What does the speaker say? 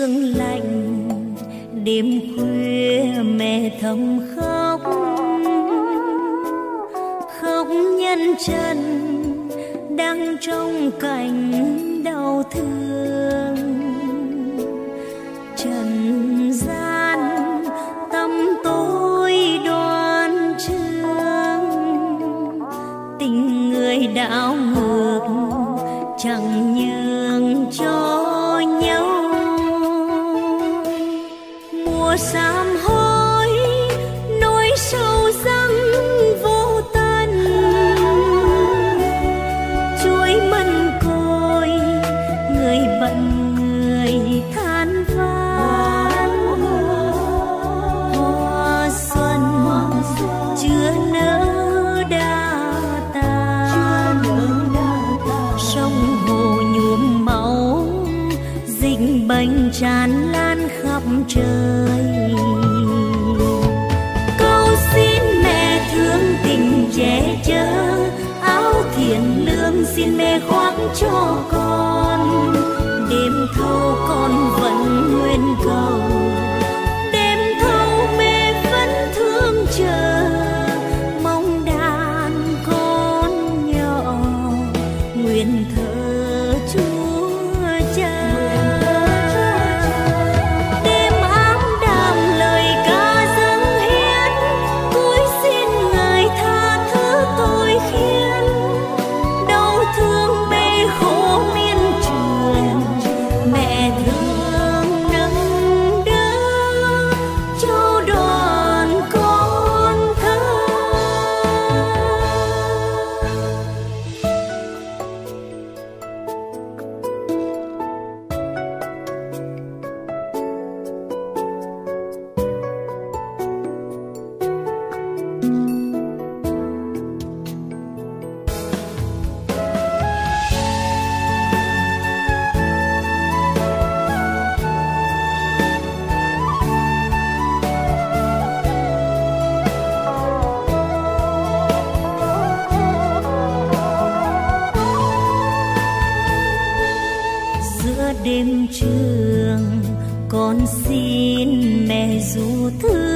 sương lạnh, đêm khuya mẹ thầm khóc, khóc nhân chân đang trong cảnh đau thương. Trần gian tâm tôi đoan trương, tình người đảo ngược chẳng nhường cho nhau. Mùa sám hối nỗi sâu răng vô tận, chuối mân côi người bận người than vãn. Hoa xuân chưa nở đã tàn, sông hồ nhuốm máu, dịch bệnh tràn lan khắp trời. Cầu xin mẹ thương tình che chở, áo thiện lương xin mẹ khoác cho con. Đêm thâu con vẫn nguyện cầu, đêm thâu mẹ vẫn thương chờ, mong đàn con nhỏ nguyện thờ Chúa Cha. Đêm ám đạm lời ca dâng hiến, cúi xin Ngài tha thứ tôi khiến. Đau thương bê khổ miên trường, mẹ thương nâng đỡ cho đoàn con thơ. Giữa đêm trường con xin mẹ ru thư